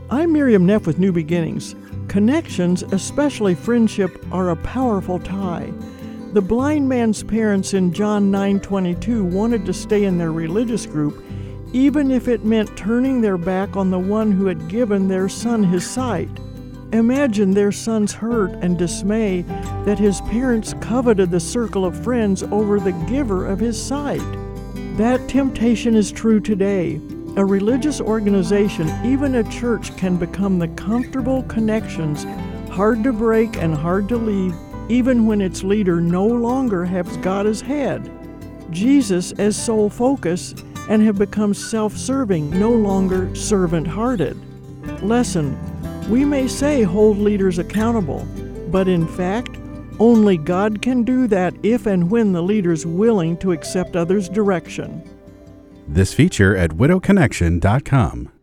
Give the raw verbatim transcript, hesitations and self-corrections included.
I'm Miriam Neff with New Beginnings. Connections, especially friendship, are a powerful tie. The blind man's parents in John nine twenty-two wanted to stay in their religious group, even if it meant turning their back on the one who had given their son his sight. Imagine their son's hurt and dismay that his parents coveted the circle of friends over the giver of his sight. That temptation is true today. A religious organization, even a church, can become the comfortable connections, hard to break and hard to leave, even when its leader no longer has God as head, Jesus as sole focus, and have become self-serving, no longer servant-hearted. Lesson: we may say hold leaders accountable, but in fact, only God can do that if and when the leader's willing to accept others' direction. This feature at widow connection dot com.